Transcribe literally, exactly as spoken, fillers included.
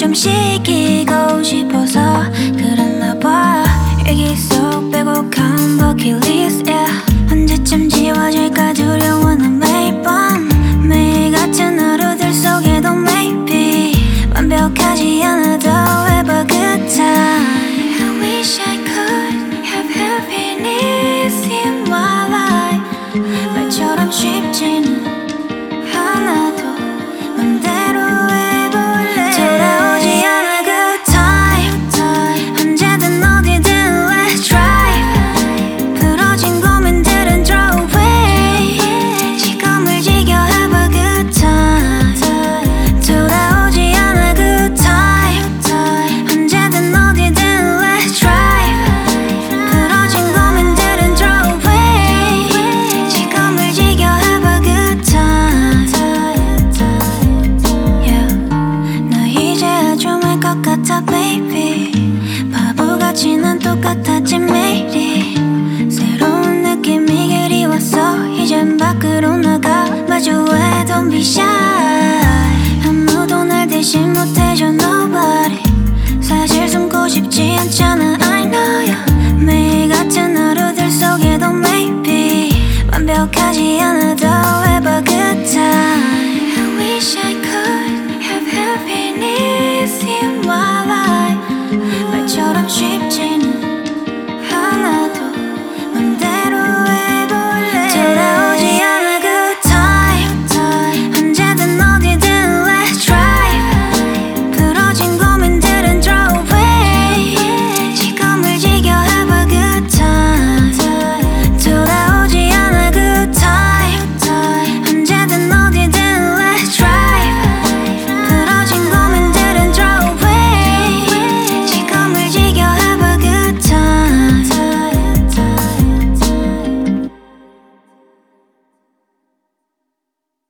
잠시 끼고 싶어서 그랬나 봐. 일기 속 빼곡한 버킷리스트 yeah. 언제쯤 지워질까 두려워는 매일 밤 매일 같은 하루들 속에도 maybe 완벽하지 않아도 have a good time. I wish I could have happiness in my life. 말처럼 쉽지는 않아도 맘대로 해볼래. 돌아오지 않아 good time. 언제든 어디든 let's try. 부러진 고민들은 throw away. 지금을 즐겨 have a good time. 돌아오지 않아 good time. 언제든 어디든 let's try. 부러진 고민들은 throw away. 지금을 즐겨 have a good time. Yeah. 나 이제야 좀 알 것 같아 baby. 바보같이 난 똑같았지 매일이. 새로운 느낌이 그리웠어. 이젠 밖으로 나가 마주해 don't be shy. 아무도 날 대신 못해줘 nobody. 사실 숨고 싶지 않잖아